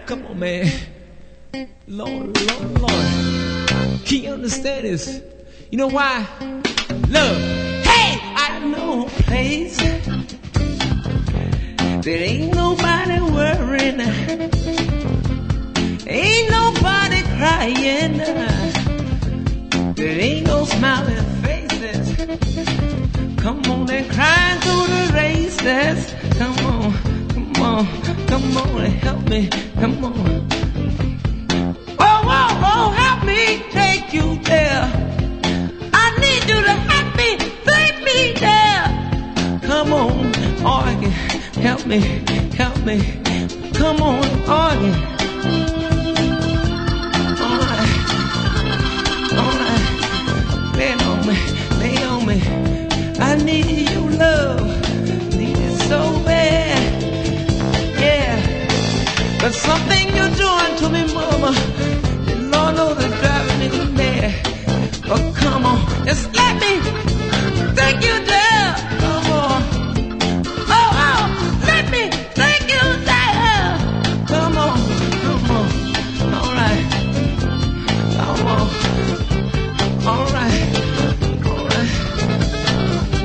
Come on, man. Lord, Lord, Lord. Can you understand this? You know why? Love. Hey! I know a place that ain't nobody worrying. Ain't nobody crying. There ain't no smiling faces. Come on and cry through the races. Come on, come on, come on and help me. Come on. Oh, oh, oh, help me take you there. I need you to help me, take me there. Come on, organ, help me, help me. Come on, organ.